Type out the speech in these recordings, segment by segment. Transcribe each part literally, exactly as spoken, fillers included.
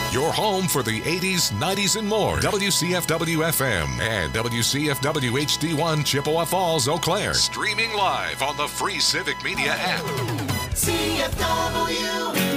Your home for the eighties, nineties, and more. W C F W F M and W C F W H D one Chippewa Falls, Eau Claire. Streaming live on the free Civic Media app. C F W.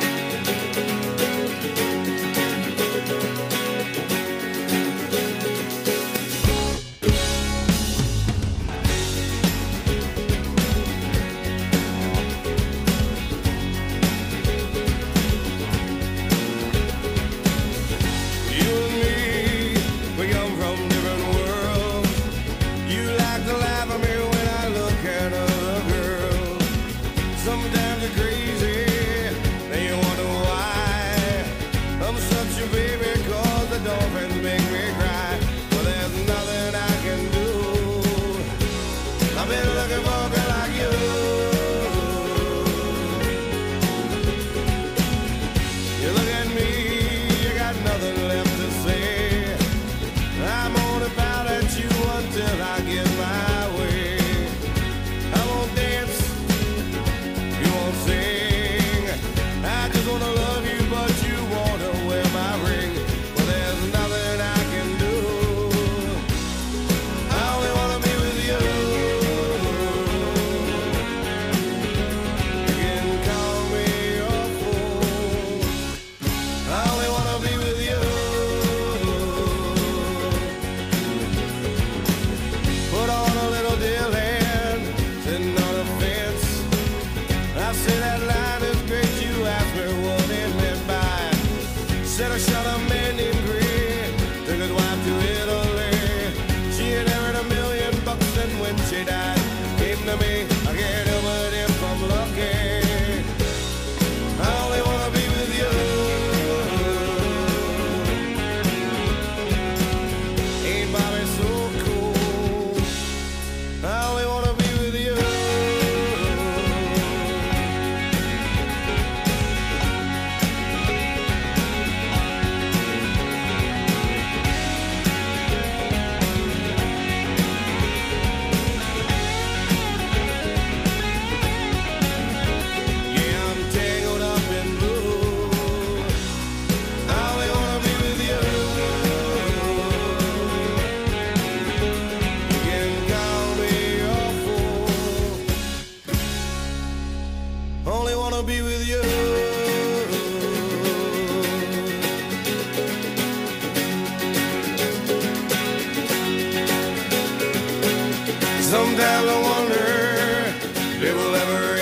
Sometimes I wonder if it will ever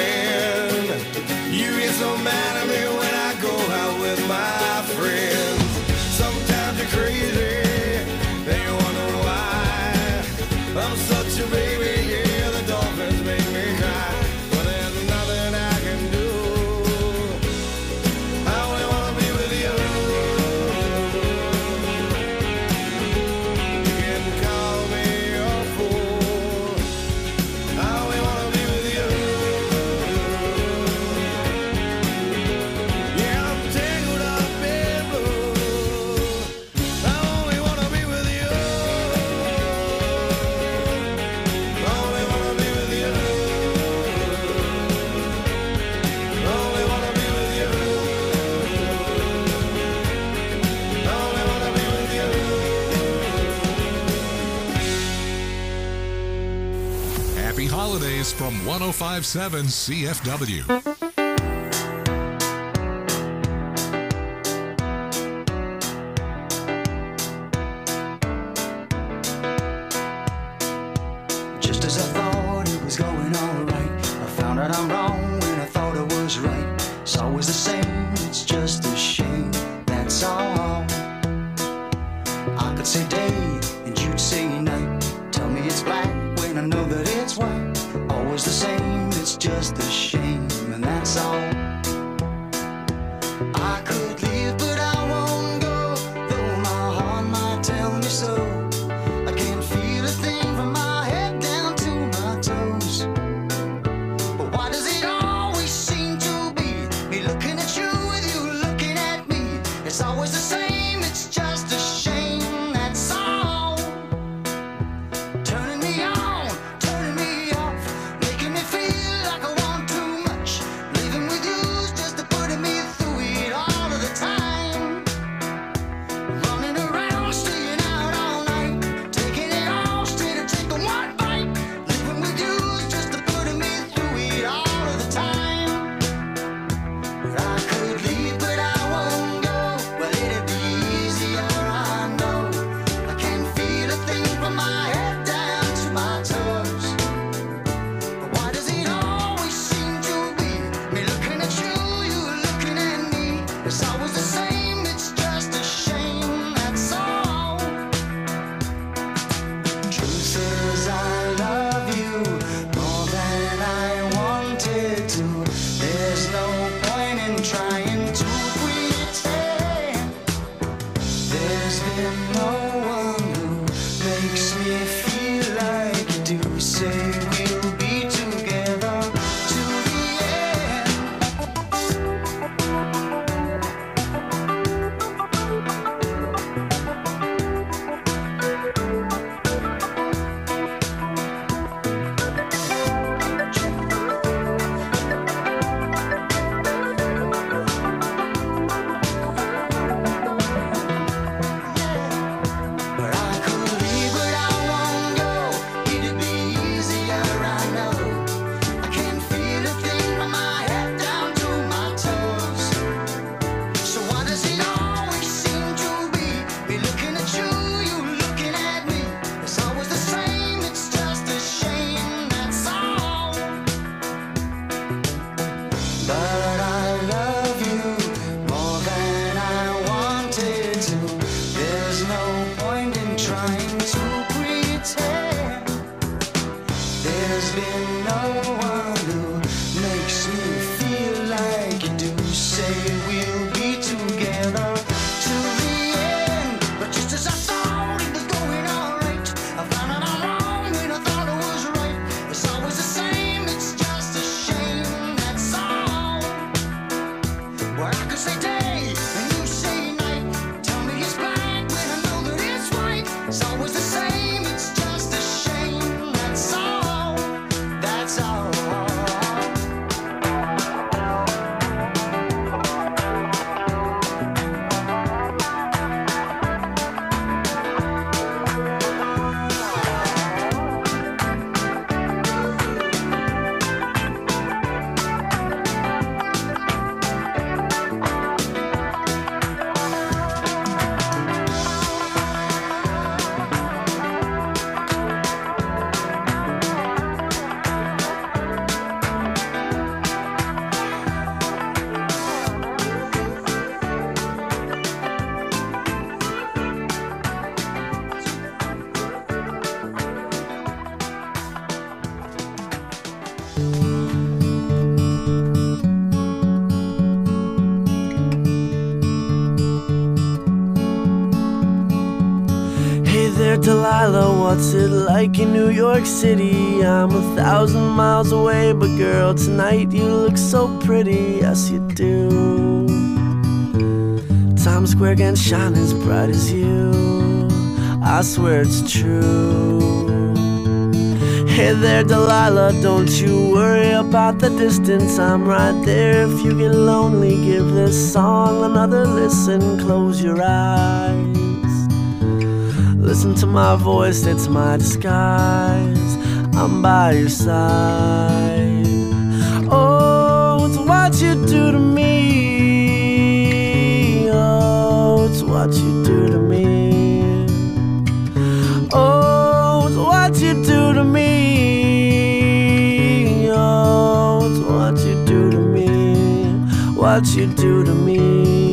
end. You get so mad at me when I go out with my friends. Sometimes you're crazy, and you wonder why. I'm such a baby, yeah, the dolphins make me cry. But there's nothing I can do. I only wanna be with you. You can call me a fool. I only wanna be with you. Yeah, I'm tangled up in blue. I only wanna be with you. I only wanna be with you. I only wanna be with you. I only wanna be with you. Happy holidays from one oh five point seven C F W. Just as I thought it was going all right, I found out I'm wrong when I thought I was right. It's always the same, it's just a shame, that's all. I could say day and you'd say night. Tell me it's black when I know that it's white. Always the same, it's just a shame, and that's all. I could leave, but I won't go, though my heart might tell me so. I can't feel a thing from my head down to my toes. But why does it always seem to be me looking at you with you looking at me? It's always the same, it's just a shame, that's all. Turning me on, turning me off, making me feel like I want too no one who makes me feel like you do. Say we'll be together till the end, but just as I thought it was going all right, I found out I'm wrong when I thought it was right. It's always the same, it's just a shame, that's all. Well, I could say day and you say night. Tell me it's black when I know that it's white. It's always the same, it's just a shame, that's all, that's all. Hey there, Delilah, what's it like in New York City? I'm a thousand miles away, but girl, tonight you look so pretty, yes you do. Times Square can shine as bright as you, I swear it's true. Hey there, Delilah, don't you worry about the distance, I'm right there. If you get lonely, give this song another listen, close your eyes. Listen to my voice, it's my disguise, I'm by your side. Oh, it's what you do to me. Oh, it's what you do to me. Oh, it's what you do to me. Oh, it's what you do to me. What you do to me.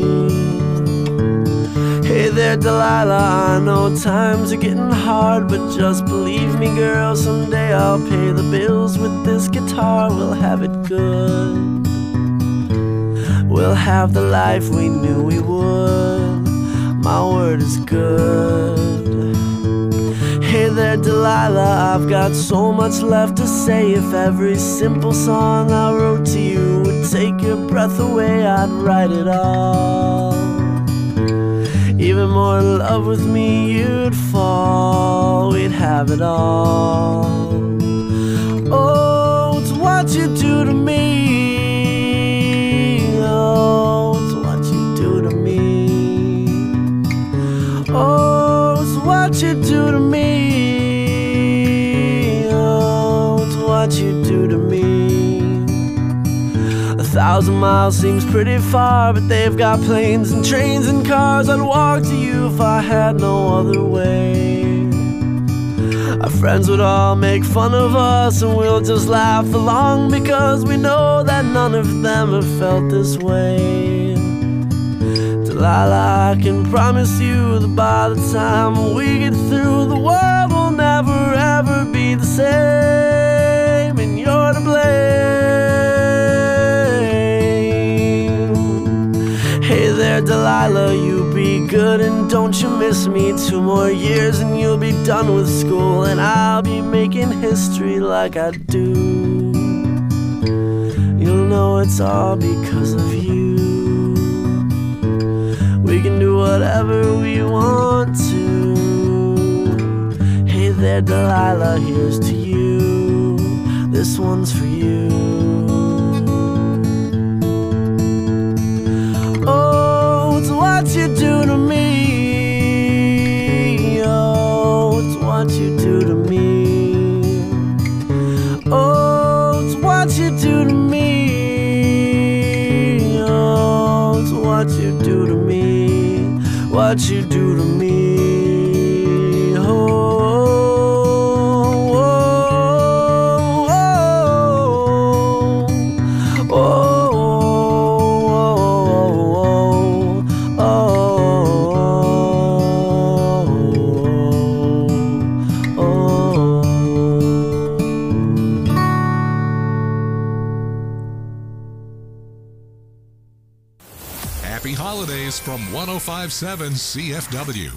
Hey there, Delilah, I know times are getting hard, but just believe me, girl, someday I'll pay the bills with this guitar. We'll have it good. We'll have the life we knew we would. My word is good. Hey there, Delilah, I've got so much left to say. If every simple song I wrote to you would take your breath away, I'd write it all. Even more in love with me you'd fall, we'd have it all. Oh, it's what you do to me. Oh, it's what you do to me. Oh, it's what you do to me. Oh, it's what you do to me. A thousand miles seems pretty far, but they've got planes and trains and cars. I'd walk to you if I had no other way. Our friends would all make fun of us, and we'll just laugh along, because we know that none of them have felt this way. Delilah, I can promise you that by the time we get through, the world will never ever be the same, and you're to blame. Hey there, Delilah, you be good and don't you miss me. Two more years and you'll be done with school, and I'll be making history like I do. You'll know it's all because of you. We can do whatever we want to. Hey there, Delilah, here's to you. This one's for you. Oh, it's what you do to me. Oh, it's what you do to me. Oh, it's what you do to me. Oh, it's what you do to me. What you do to me. Oh. Happy holidays from one oh five point seven C F W.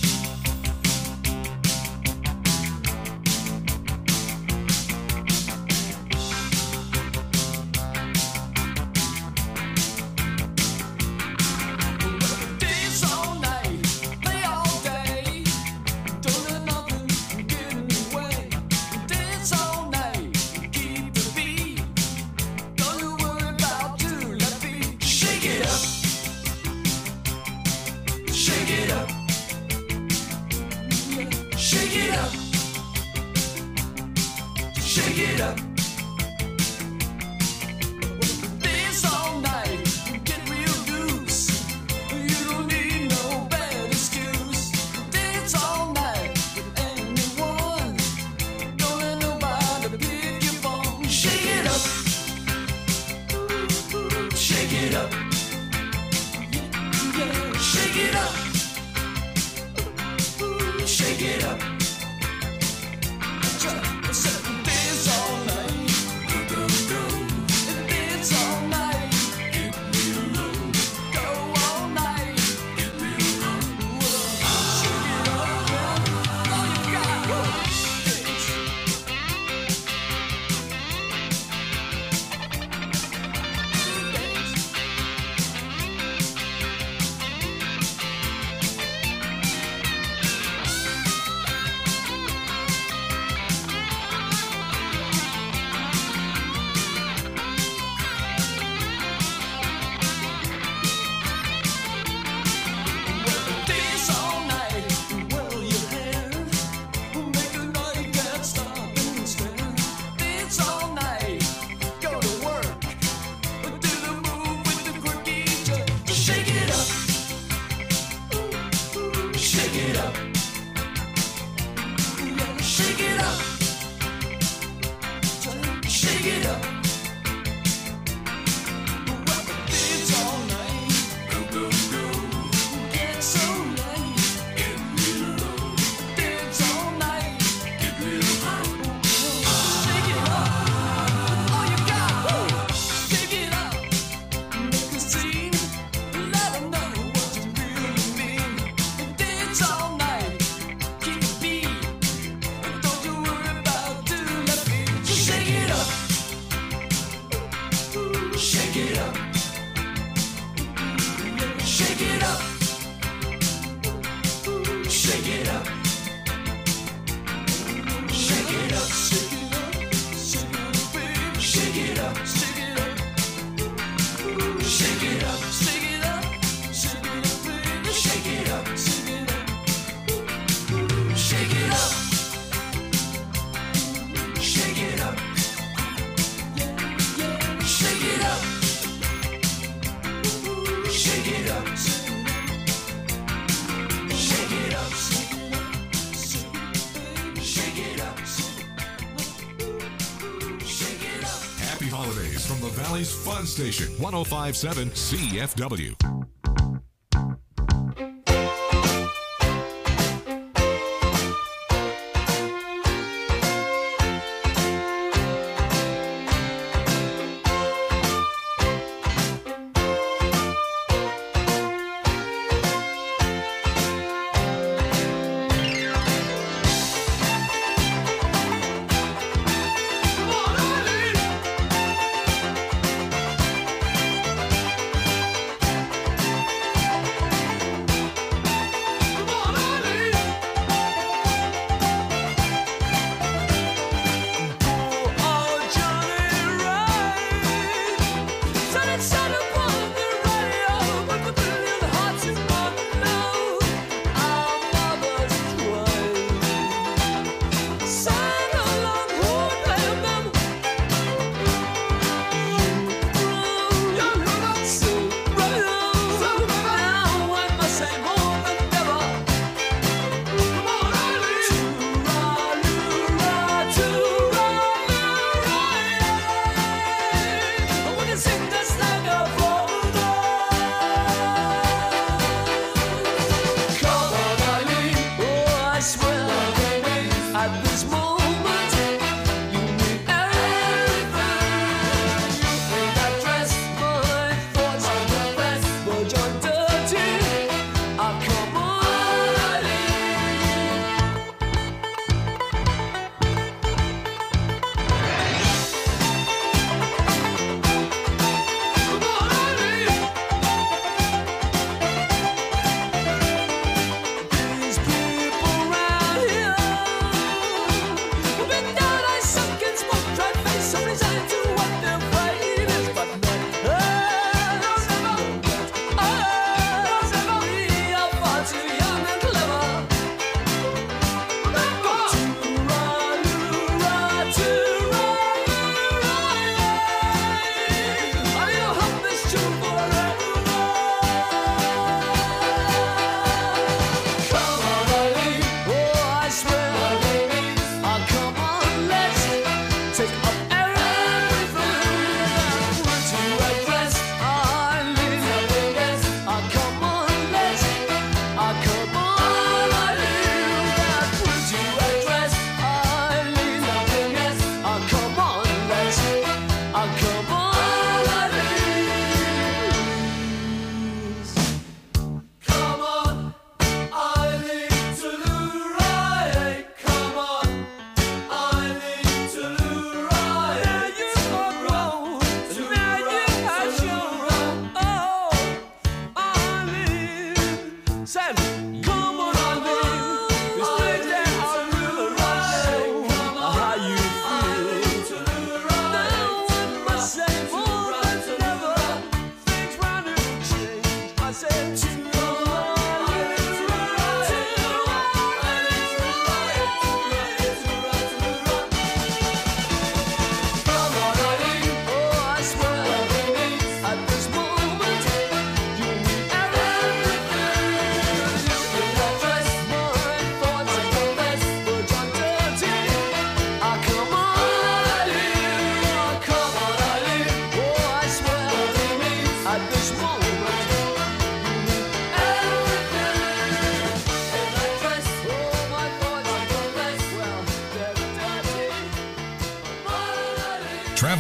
Fun Station, one oh five point seven C F W.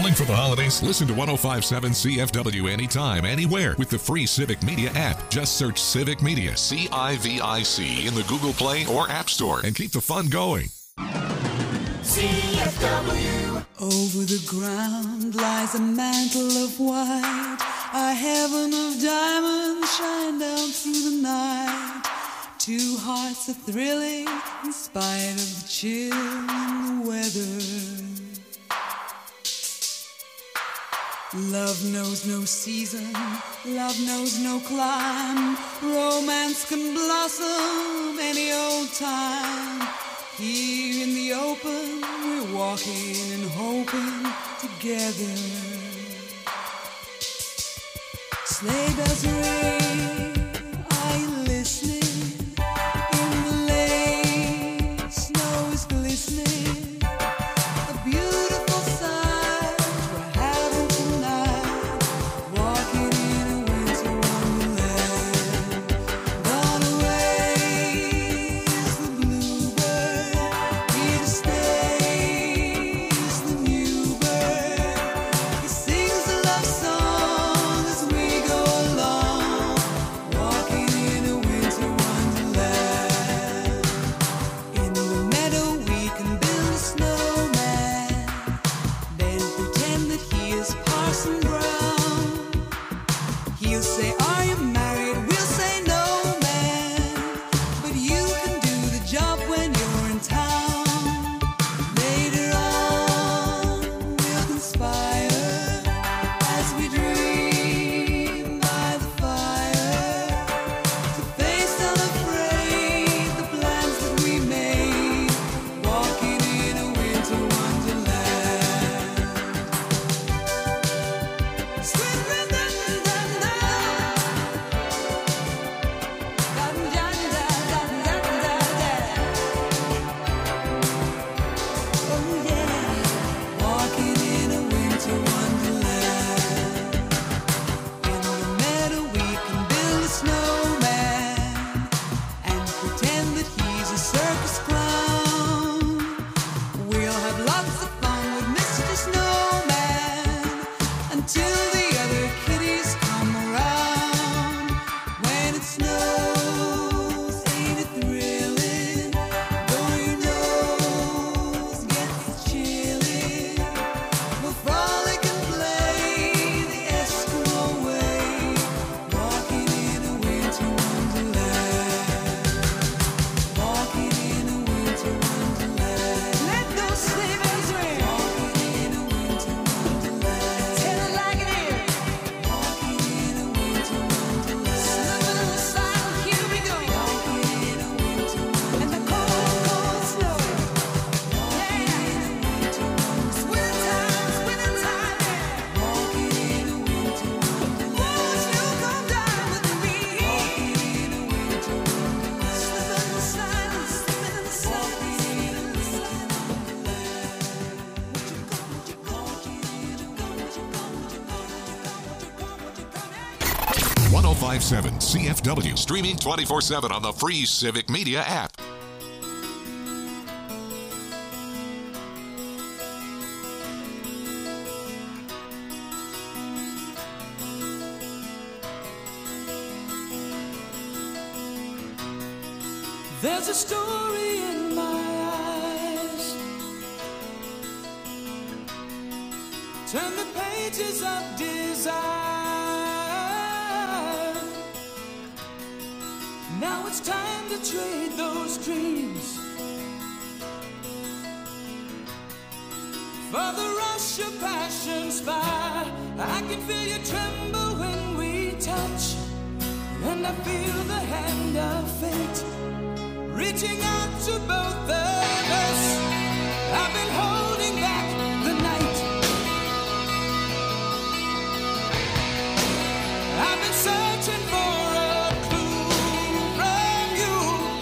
Traveling for the holidays? Listen to one oh five point seven C F W anytime, anywhere with the free Civic Media app. Just search Civic Media, C I V I C, in the Google Play or App Store and keep the fun going. C F W. Over the ground lies a mantle of white, a heaven of diamonds shine down through the night. Two hearts are thrilling in spite of the chill in the weather. Love knows no season, love knows no clime. Romance can blossom any old time. Here in the open, we're walking and hoping together. Sleigh bells ring, are you listening? In the lane, snow is glistening. A beautiful sight we're having tonight. Walking in a winter wonderland. Gone away is the bluebird. Here to stay is the new bird. He sings a love song as we go along. Walking in a winter wonderland. In the meadow we can build a snowman. Then pretend that he is Parson Brown. He'll say, are you married? We'll say, no, man. But you can do the job when you're in town. Later on, we'll conspire as we dream by the fire to face unafraid the plans that we made. Walking in a winter wonderland. Sweet rhythm, da, da, da, da, da, da, da, da, da. Oh yeah, walking in a winter wonderland. In the meadow we can build a snowman and pretend that he's a circus clown. We'll have lots of fun with Mister Snowman until the other kitties come around. When it snows, ain't it thrilling? Though your nose gets chilly, we'll frolic and play the Eskimo way. Walking in a winter wonderland. Walking in a winter wonderland. Let those sleigh bells ring. Walking in a winter wonderland. Tell it like it is. Walking in a winter wonderland. Slipping in the silent, here we go. Walking in a winter wonderland. And the cold, cold snow. Walking in a winter wonderland. Winter times, winter time, yeah. Walking in a winter wonderland. Won't you come down with me? Walking in a winter wonderland. Slipping in the silence, slipping in the silence. Walking in a winter wonderland. Would you come, would you come, would you come, would you come, would you come, would you come, would you come, would you come, yeah? one oh five point seven C F W, streaming twenty-four seven on the free Civic Media app. There's a story in my eyes. Turn the pages of desire. Now it's time to trade those dreams for the rush of passion's fire. I can feel you tremble when we touch, and I feel the hand of fate reaching out to both of us. I've been holding back the night. I've been searching for a clue from you.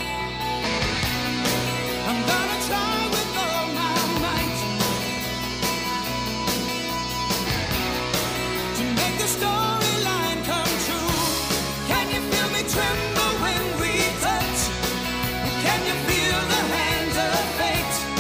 I'm gonna try with all my might to make the storyline come true. Can you feel me tremble when we touch? Can you feel the hands of fate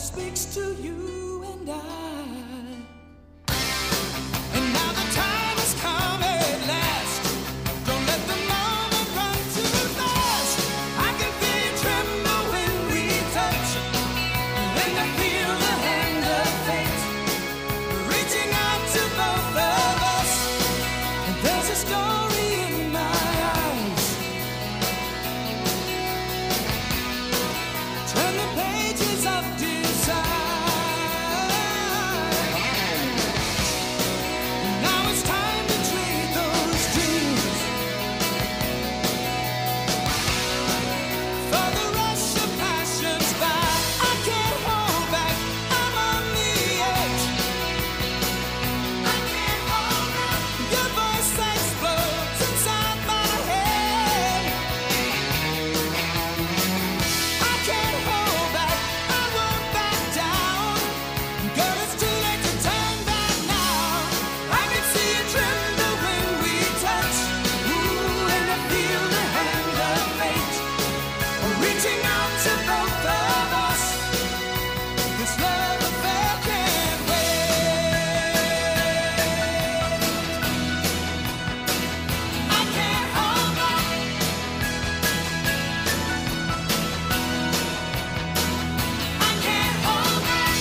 speaks to you and I. And now the time has come at last. Don't let the moment run too fast. I can feel you tremble when we touch. Then I feel the hand of fate reaching out to both of us. And there's a story in my eyes. Turn the pages of desire. Now it's time to trade those dreams for the rush of passions by. I can't hold back, I'm on the edge. I can't hold back. Your voice explodes inside my head. I can't hold back, I won't back down. Girl, it's too late to turn back now. I can see you tremble when we touch. Ooh, and I feel the hand of fate reaching out to both of us. This love affair can't wait. I can't hold back. I can't hold back.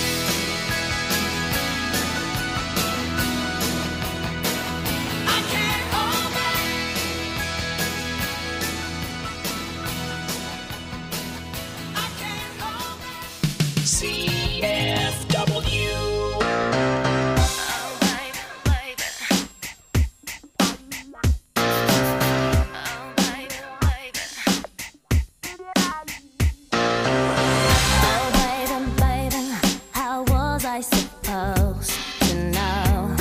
I can't hold back. I can't hold back. C F W. Oh, baby, baby, how was I supposed to know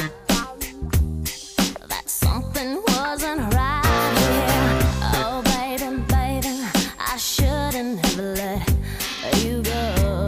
that something wasn't right here? Oh, baby, baby, I shouldn't have let you go.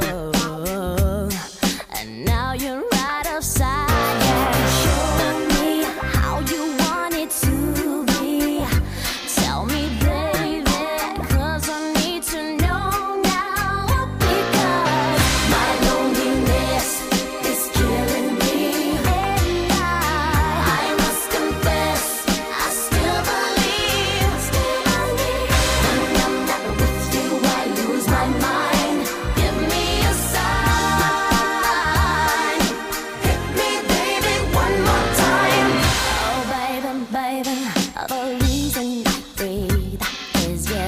And now you're right upside down. Show me how you want it to be. Tell me, baby, 'cause I need to know now. Because my loneliness is killing me. And I, I must confess, I still believe, still believe. When I'm not with you, I lose my mind. Give me a sign. Hit me, baby, one more time. Oh, baby, baby, the reason I breathe is you.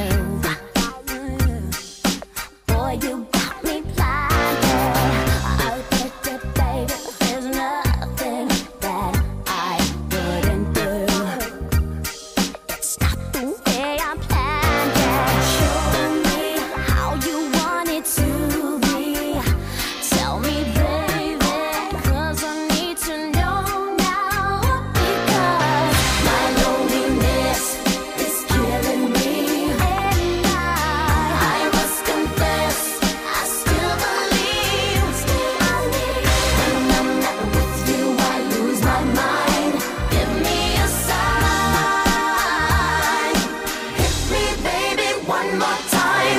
Boy, you got me blinded. Oh, baby, baby, there's nothing that I wouldn't do. It's not the way I planned it. Show me how you want it to be. Tell me, baby, 'cause I need to know now. Because my loneliness is killing me. And I, I must confess, I still believe, still believe. When I'm not with you, I lose my mind. Give me a sign. Hit me, baby, one more time.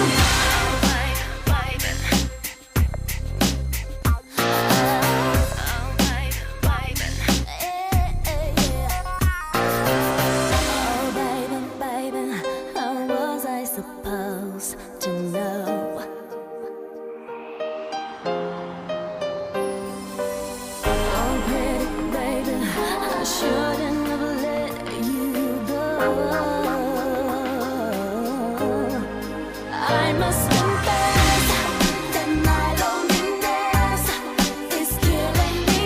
Oh, baby, baby, how was I supposed to know? Oh, pretty baby, I shouldn't have let you go. I must confess that my loneliness is killing me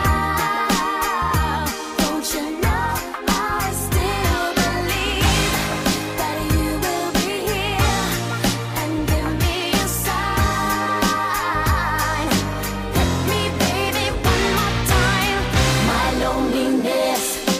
now. Don't you know I still believe that you will be here and give me a sign. Hit me, baby, one more time. My loneliness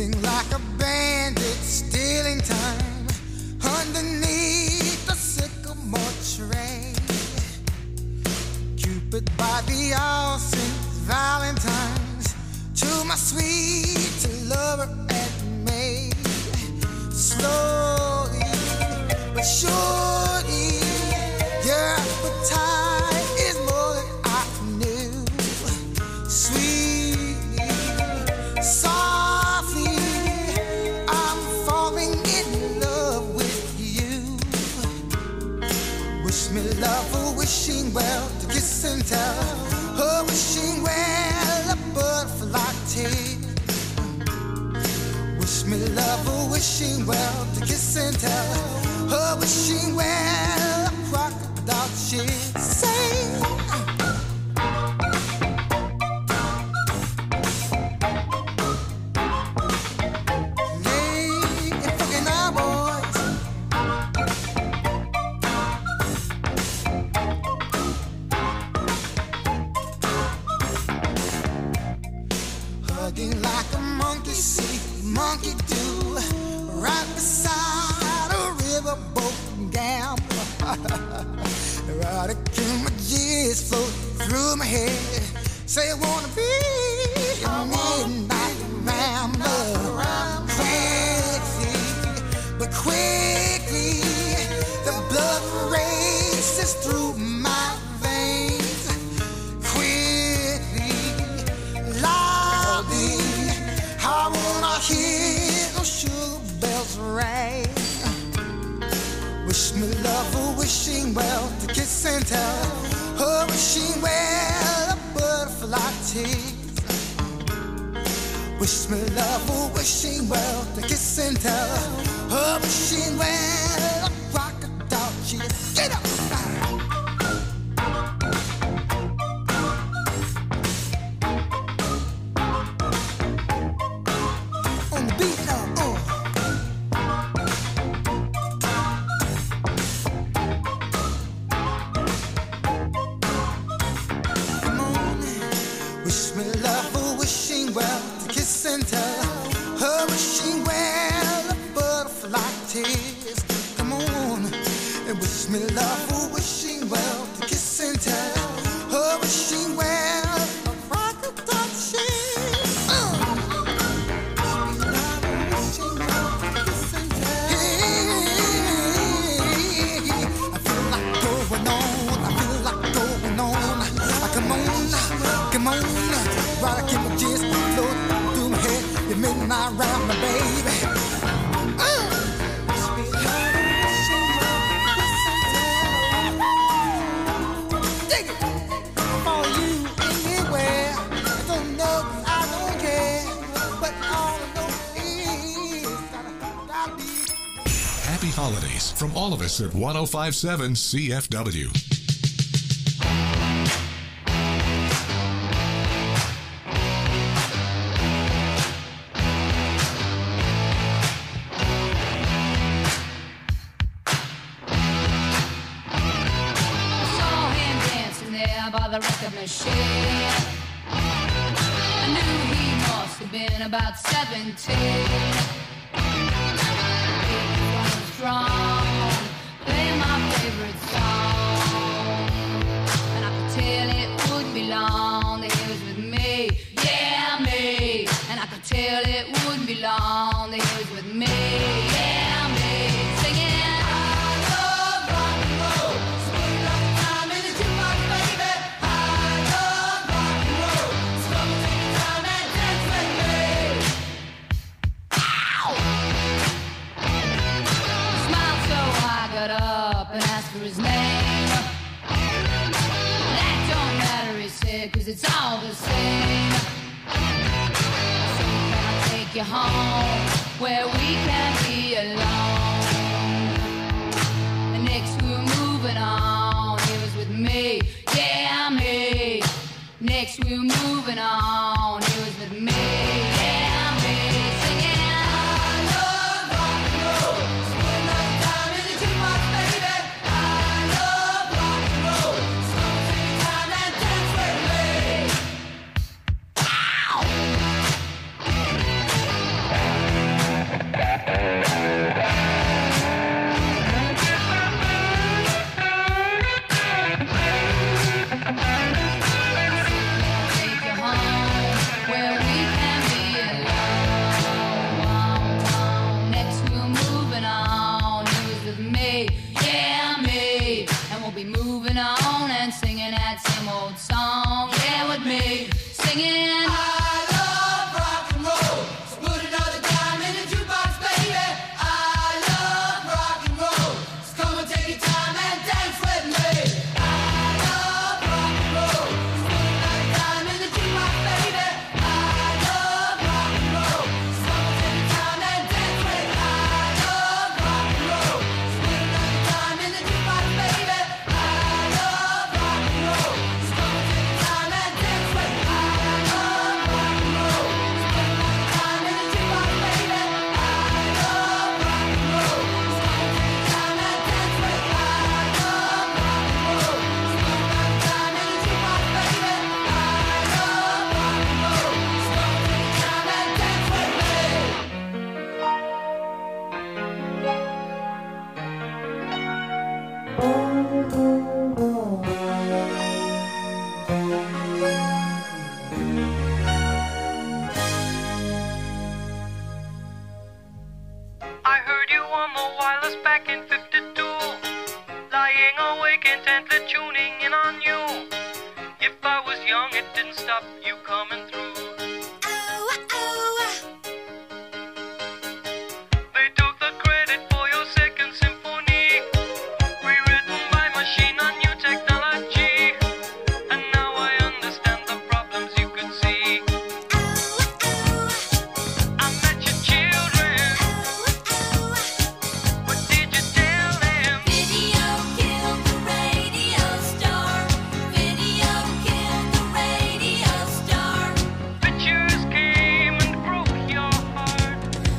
Sing like a bandit, stealing time underneath the sycamore tree. Cupid by the all saints Valentine's to my sweet lover and me. Slowly but surely, your appetite is more than I knew. Sweetly, softly, I'm falling in love with you. Wish me love, a wishing well to kiss and tell. A wishing well, a butterfly tail. Wish me love, a wishing well to kiss and tell. A wishing well, a crocodile shit. Sing. Hugging like a monkey see, monkey do, right beside a riverboat gambler. Erotic images float through my head. Say I wanna be a midnight rambler. Quickly, but quickly, the blood races through my veins. Quickly, loudly, I wanna hear those sugar bells ring. Wish me love, a wishing well to kiss and tell. A wishing well, a butterfly tease. Wish me love, a wishing well to kiss and tell. A wishing well, a crocodile cheese. Get up! On the beat now, oh. Come on, wish me love, a wishing well to kiss and tell. A wishing well, a butterfly tears. Come on, and wish me love, a wishing well to kiss and tell. A wishing well, a crocodile cheese. Uh. I feel like going on, I feel like going on. Come on, come on, while I keep my jizz float through my head. You make my round, my baby. Uh. Dig it. For you anywhere. I don't know, I don't care. But all I know is that I gotta be. Happy holidays from all of us at one oh five point seven C F W. Saw him dancing there by the record machine. I knew he must have been about seventeen. He was strong, playing my favorite song, and I could tell it wouldn't be long that he was with me, yeah me. And I could tell it wouldn't be long that he was with me, yeah me. Singing. And asked for his name. That don't matter, he said, cause it's all the same. So can I take you home where we can be alone? And next we were moving on. He was with me, yeah me. Next we were moving on. He was with me, yeah me. Singing. be moving on and singing that same old song. Yeah, with me singing. I love rock and roll. So put another dime in the jukebox, baby. I love rock and roll. So come and take your time and dance with me. I love rock and roll. So put another dime in the jukebox, baby. I love rock and roll. So come and take your time and dance with me. I love rock and roll. So put another dime in the jukebox, baby. I love rock and roll. So come and take your time and dance with me. I love rock and roll. So put another dime in the jukebox, baby. I love rock and roll. So come and take your time and dance with me. I love rock and roll. So put another dime in the jukebox, baby. I love rock and roll. So come and take your time and dance with me. I heard you on the wireless back in fifty-two, lying awake intently tuning in on you. If I was young, it didn't stop you coming through. They took the credit for your second symphony, rewritten by machine on new technology. And now I understand the problems you could see. I met your children. What did you tell them? Video killed the radio star. Video killed the radio star. Pictures came and broke your heart.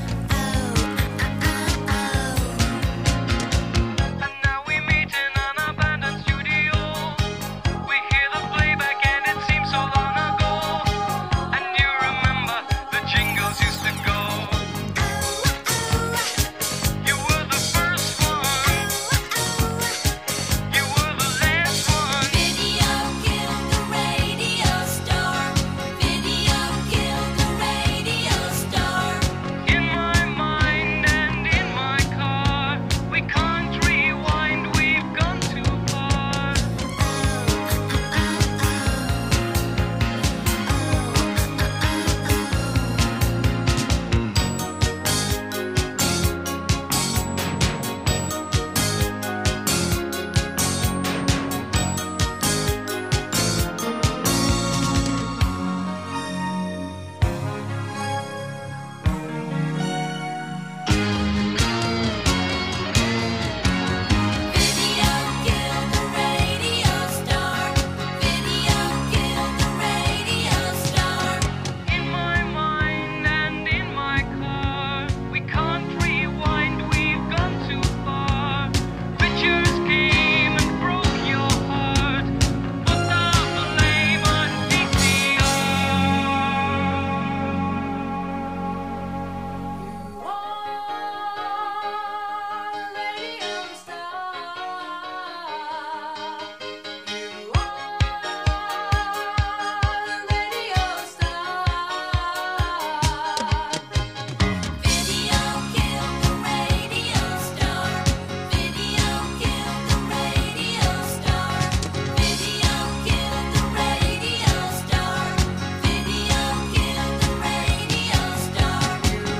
And now we meet in an abandoned studio. We hear the playback and it seems so long ago. And you remember the jingles used to go. You were the first one. You were the last one. Video killed the radio star. Video killed the radio star. In my mind and in my car, we can't rewind, we've gone too far. Video killed the radio star. Video killed the radio star. In my mind and in my car, we can't rewind, we've gone too far. Pictures came and broke your heart. Put down the blame on V C R. Video killed the radio star. Video killed the radio star. Video killed the radio star. Video killed the radio star. Video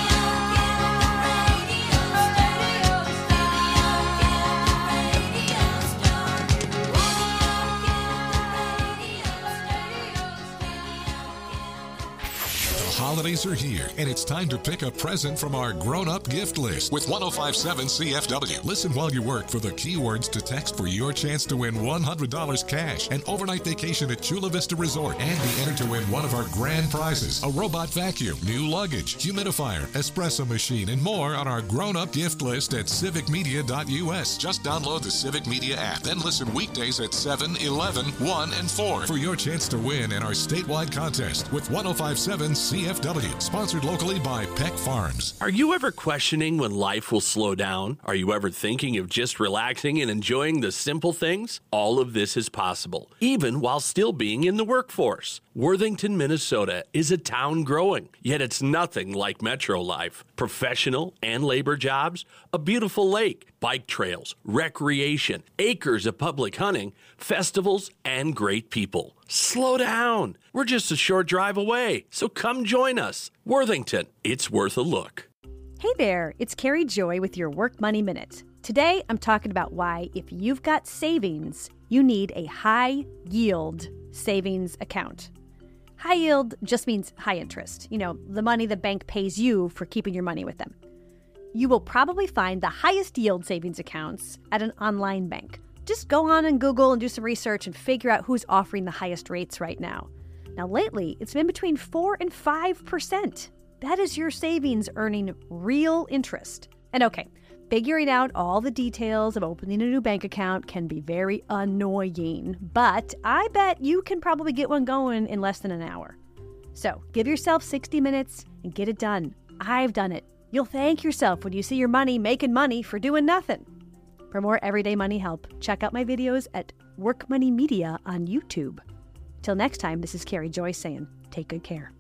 The holidays are here, and it's time to pick a present from our grown-up gift list with ten fifty-seven C F W. Listen while you work for the keywords to text for your chance to win one hundred dollars cash, an overnight vacation at Chula Vista Resort, and be entered to win one of our grand prizes, a robot vacuum, new luggage, humidifier, espresso machine, and more on our grown-up gift list at civic media dot U S. Just download the Civic Media app, then listen weekdays at seven, eleven, one, and four for your chance to win in our statewide contest with ten fifty-seven C F W, sponsored locally by Peck Farms. Are you ever questioning when life will slow down? Are you ever thinking of just relaxing and enjoying the simple things? All of this is possible, even while still being in the workforce. Worthington, Minnesota is a town growing, yet it's nothing like Metro life. Professional and labor jobs, a beautiful lake, bike trails, recreation, acres of public hunting, festivals, and great people. Slow down. We're just a short drive away, so come join us. Worthington, it's worth a look. Hey there, it's Carrie Joy with your Work Money Minute. Today, I'm talking about why, if you've got savings, you need a high-yield savings account. High yield just means high interest, you know, the money the bank pays you for keeping your money with them. You will probably find the highest yield savings accounts at an online bank. Just go on and Google and do some research and figure out who's offering the highest rates right now. Now, lately, it's been between four and five percent. That is your savings earning real interest. And okay, figuring out all the details of opening a new bank account can be very annoying, but I bet you can probably get one going in less than an hour. So give yourself sixty minutes and get it done. I've done it. You'll thank yourself when you see your money making money for doing nothing. For more everyday money help, check out my videos at Work Money Media on YouTube. Till next time, this is Carrie Joy saying, take good care.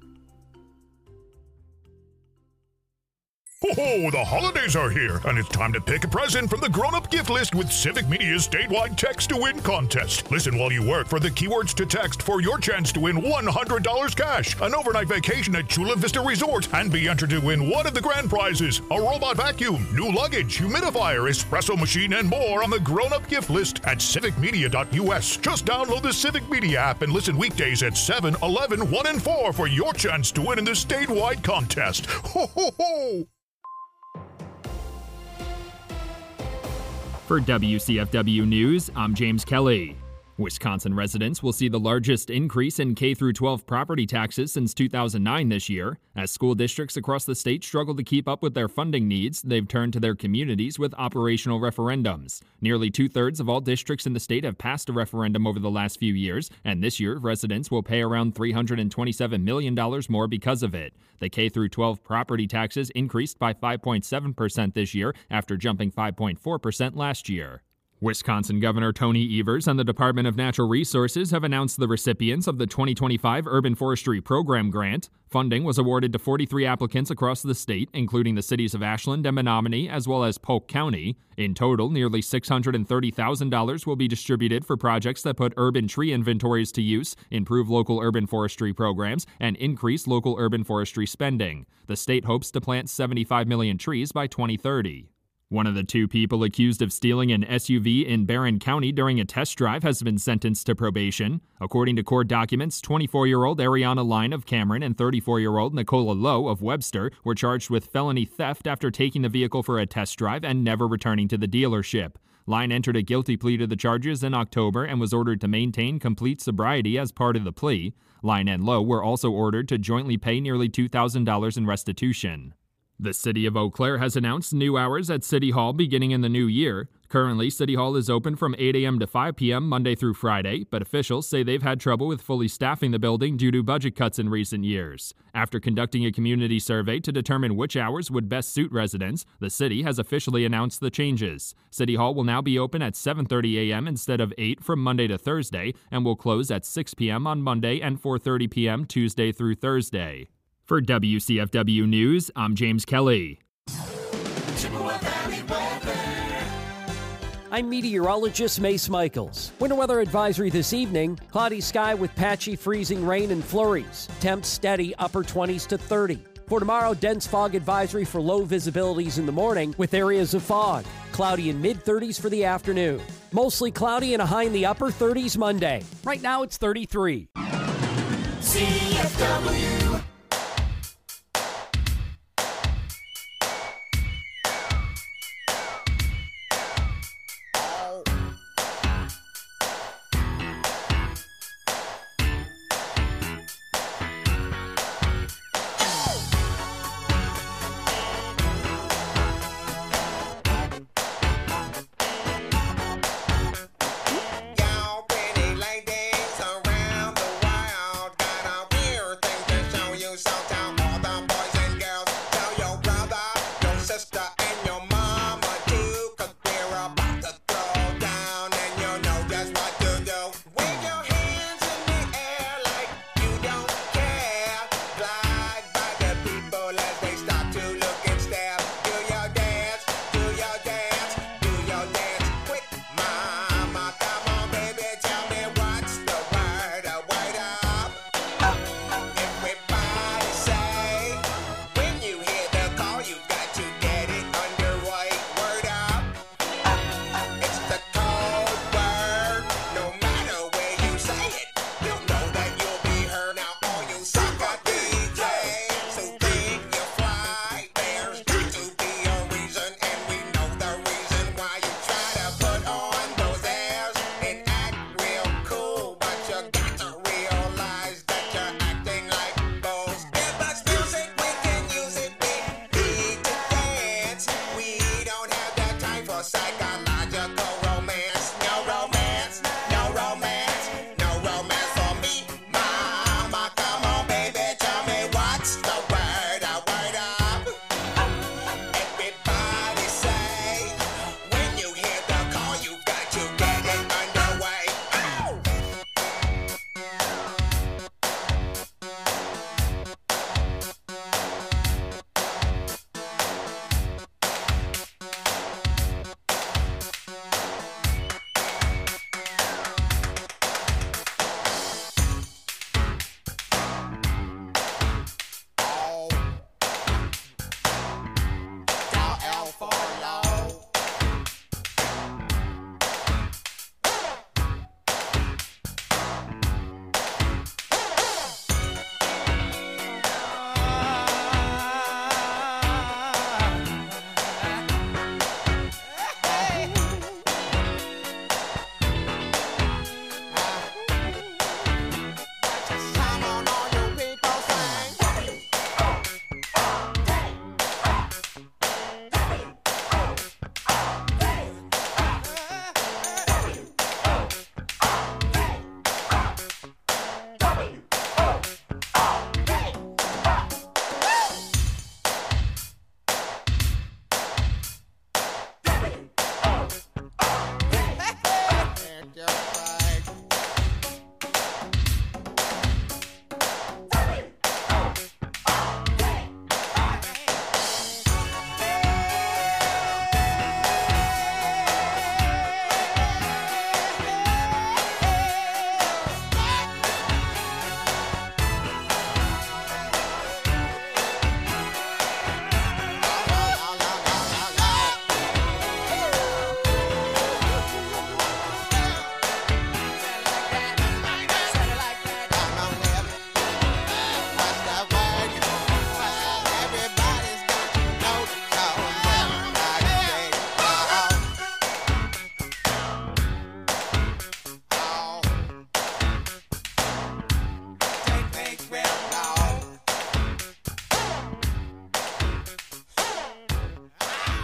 Ho-ho, the holidays are here, and it's time to pick a present from the grown-up gift list with Civic Media's statewide text-to-win contest. Listen while you work for the keywords to text for your chance to win one hundred dollars cash, an overnight vacation at Chula Vista Resort, and be entered to win one of the grand prizes, a robot vacuum, new luggage, humidifier, espresso machine, and more on the grown-up gift list at civic media dot U S. Just download the Civic Media app and listen weekdays at seven, eleven, one, and four for your chance to win in the statewide contest. Ho-ho-ho! For W C F W News, I'm James Kelly. Wisconsin residents will see the largest increase in K through twelve property taxes since two thousand nine this year. As school districts across the state struggle to keep up with their funding needs, they've turned to their communities with operational referendums. Nearly two-thirds of all districts in the state have passed a referendum over the last few years, and this year residents will pay around three hundred twenty-seven million dollars more because of it. The K through twelve property taxes increased by five point seven percent this year after jumping five point four percent last year. Wisconsin Governor Tony Evers and the Department of Natural Resources have announced the recipients of the twenty twenty-five Urban Forestry Program grant. Funding was awarded to forty-three applicants across the state, including the cities of Ashland and Menominee, as well as Polk County. In total, nearly six hundred thirty thousand dollars will be distributed for projects that put urban tree inventories to use, improve local urban forestry programs, and increase local urban forestry spending. The state hopes to plant seventy-five million trees by twenty thirty. One of the two people accused of stealing an S U V in Barron County during a test drive has been sentenced to probation. According to court documents, twenty-four-year-old Ariana Line of Cameron and thirty-four-year-old Nicola Lowe of Webster were charged with felony theft after taking the vehicle for a test drive and never returning to the dealership. Line entered a guilty plea to the charges in October and was ordered to maintain complete sobriety as part of the plea. Line and Lowe were also ordered to jointly pay nearly two thousand dollars in restitution. The City of Eau Claire has announced new hours at City Hall beginning in the new year. Currently, City Hall is open from eight a.m. to five p.m. Monday through Friday, but officials say they've had trouble with fully staffing the building due to budget cuts in recent years. After conducting a community survey to determine which hours would best suit residents, the city has officially announced the changes. City Hall will now be open at seven thirty a.m. instead of eight from Monday to Thursday, and will close at six p.m. on Monday and four thirty p.m. Tuesday through Thursday. For W C F W News, I'm James Kelly. I'm meteorologist Mace Michaels. Winter weather advisory this evening, cloudy sky with patchy freezing rain and flurries. Temps steady upper twenties to thirty. For tomorrow, dense fog advisory for low visibilities in the morning with areas of fog. Cloudy in mid thirties for the afternoon. Mostly cloudy and a high in the upper thirties Monday. Right now it's thirty-three. C F W. Y'all pretty ladies around the world got a weird thing to show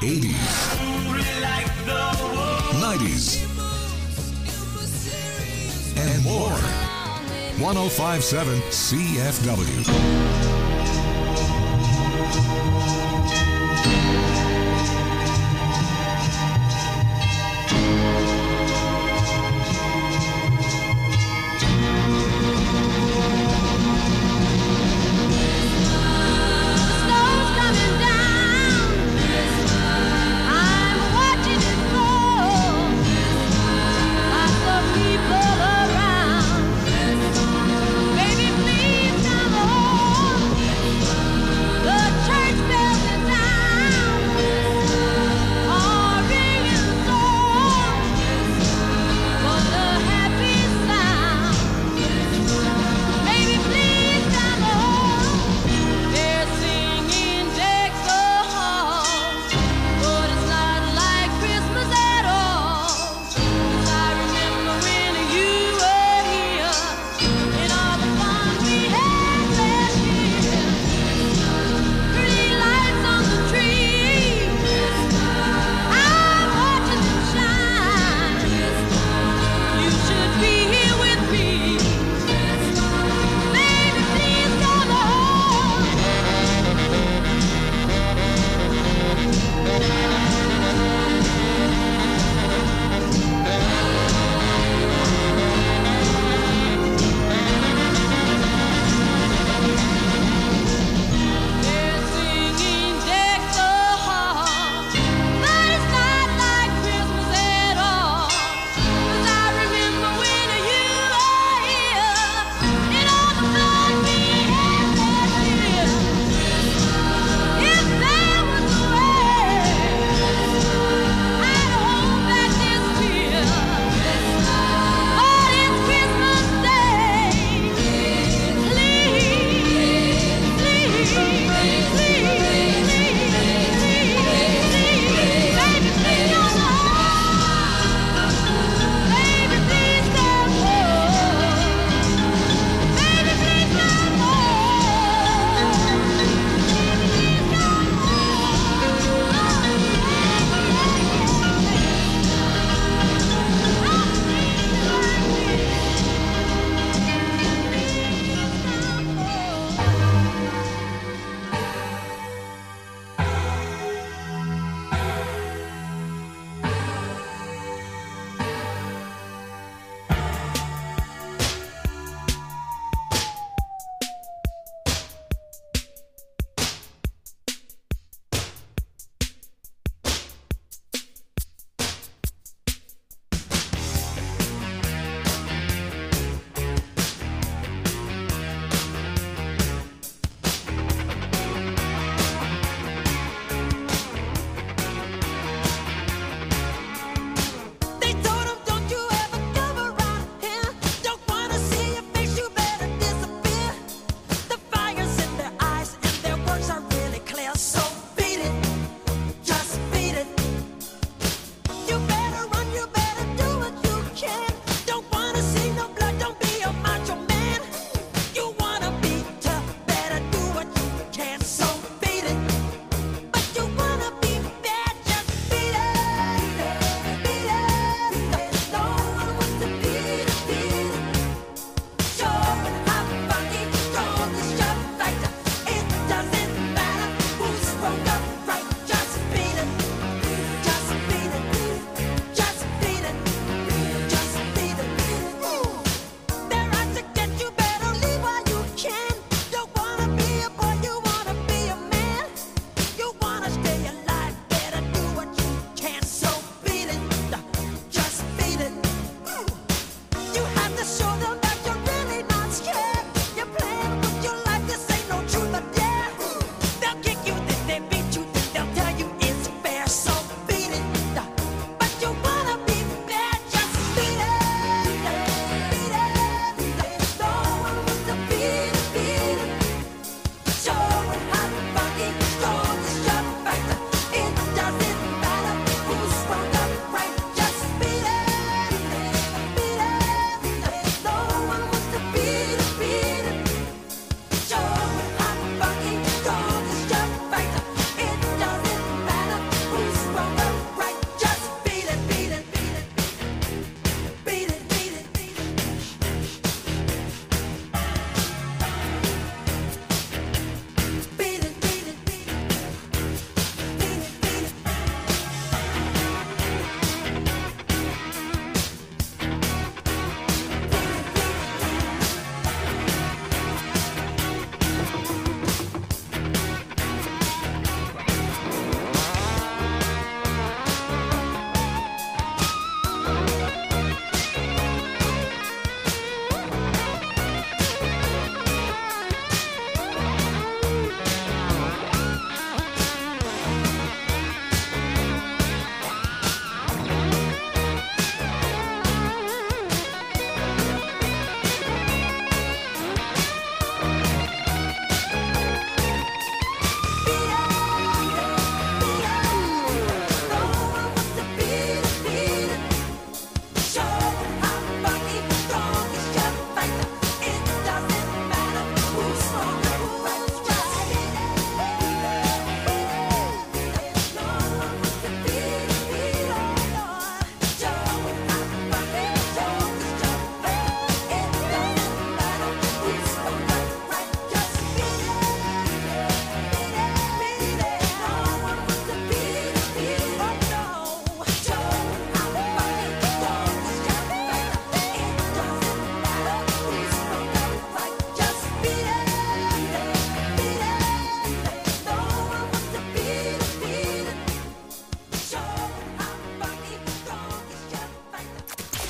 eighties, nineties, and more. one oh five point seven C F W. Baby, please come home. The church bells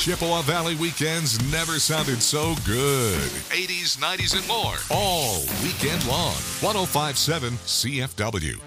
Chippewa Valley weekends never sounded so good. eighties, nineties, and more. All weekend long. one oh five point seven C F W.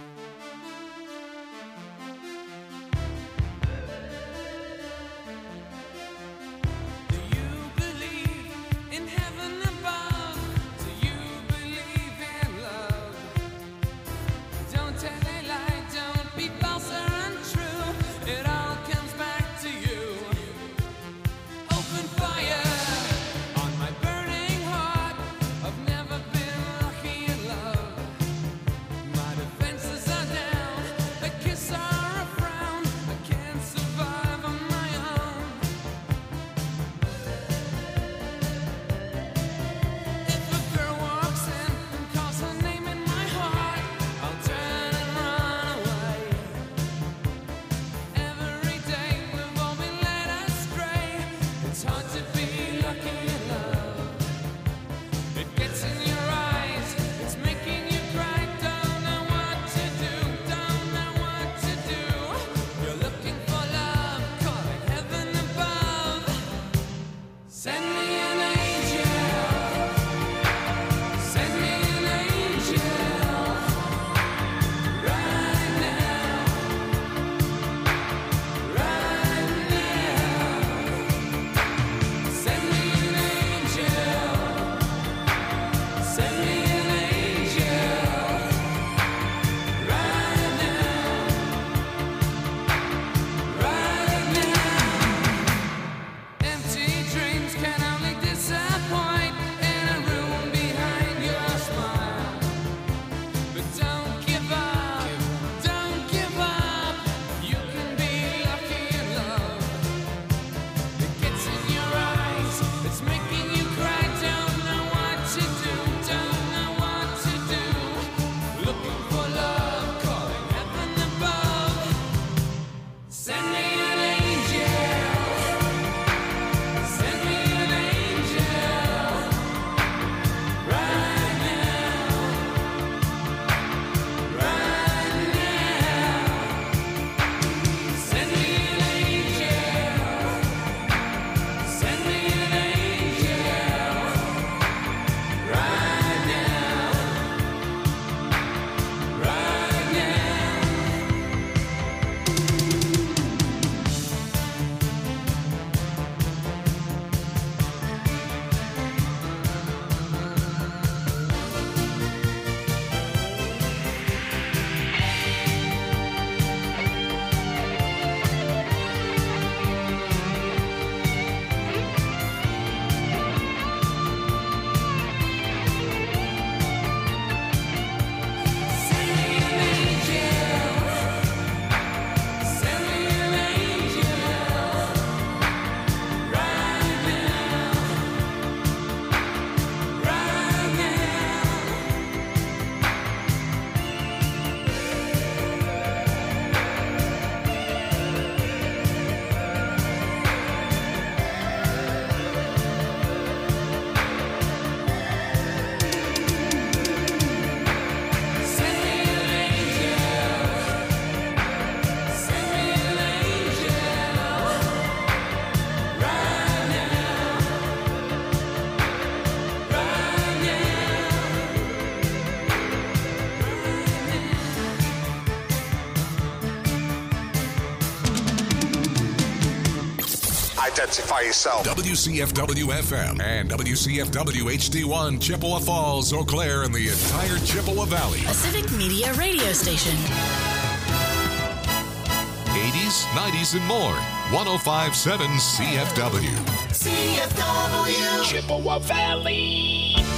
Identify yourself. W C F W F M and W C F W H D one, Chippewa Falls, Eau Claire, and the entire Chippewa Valley. A Civic Media radio station. eighties, nineties, and more. one oh five point seven C F W. C F W. Chippewa Valley.